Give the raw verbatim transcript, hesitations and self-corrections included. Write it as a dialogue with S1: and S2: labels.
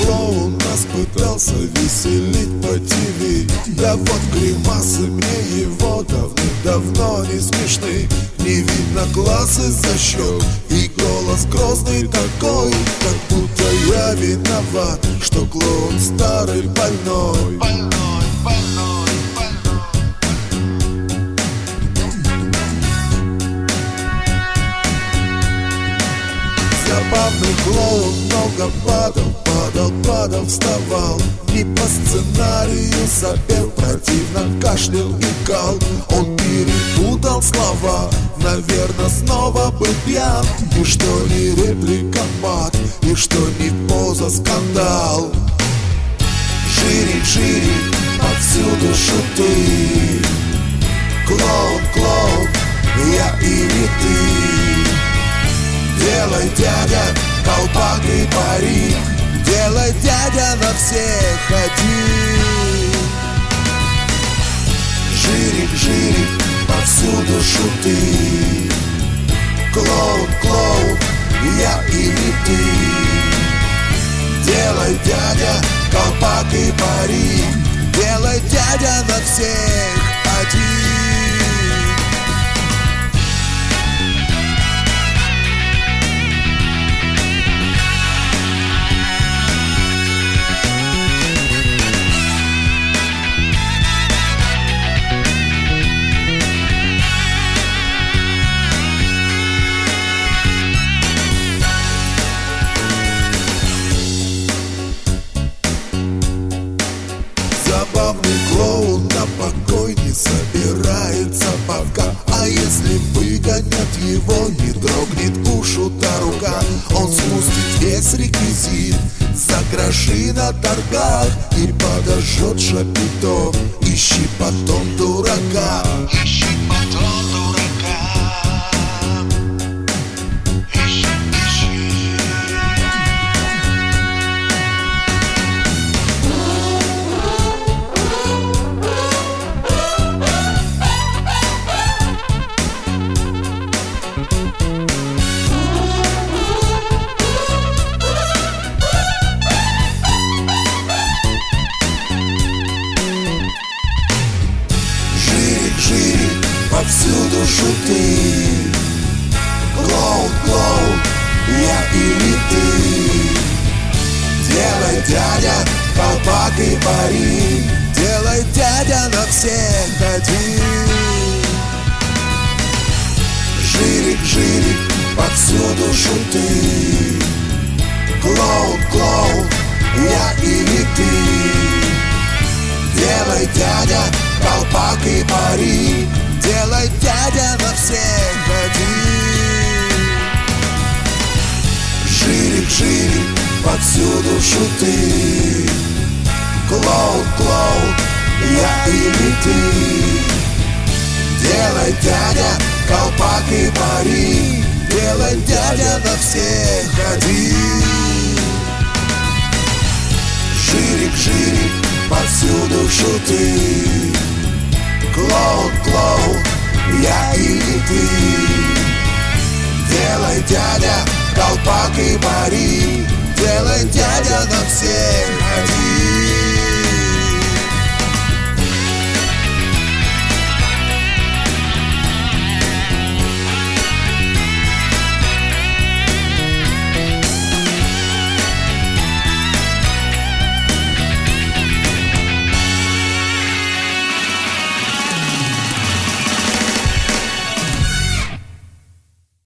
S1: клоун нас пытался веселить по ТВ. Да вот гримасы мне его давным-давно не смешны. Не видно глаз из-за щек, и голос грозный такой, как будто я виноват, что клоун старый больной. Больной, больной, больной. Забавный клоун много падал, падал, падал, вставал. Не по сценарию запел, противно кашлял и кал. Он перепутал слова, наверное, снова был пьян. И что не реплика мат, и что не поза скандал. Жирик, жирик, повсюду шуты. Клоун, клоун, я или ты. Делай, дядя, колпак и парик. Делай, дядя, на всех один. Жирик, жирик, повсюду шуты. Клоун, клоун, я или ты. Делай, дядя, колпак и парик. Делай, дядя, на всех один. Забавный клоун на покой не собирается пока. А если выгонят его, не дрогнет у шута рука. Он спустит весь реквизит за гроши на торгах и подожжет шапито. Ищи потом дурака. Ищи потом дурака. Ищи, ищи. Повсюду шуты. Клоун, клоун, я или ты. Делай, дядя, колпак и парик. Делай, дядя, на всех один. Жирик, жирик, повсюду шуты. Клоун, клоун, я или ты. Делай, дядя, колпак и парик. Делай, дядя, на всех один. Жирик, жирик, повсюду шуты. Клоун, клоун, я или ты. Делай, дядя, колпак и парик. Делай, дядя, на всех один. Жирик, жирик, повсюду шуты. Клоун, клоун, я или ты. Делай, дядя, колпак и парик. Делай, дядя, на всех один.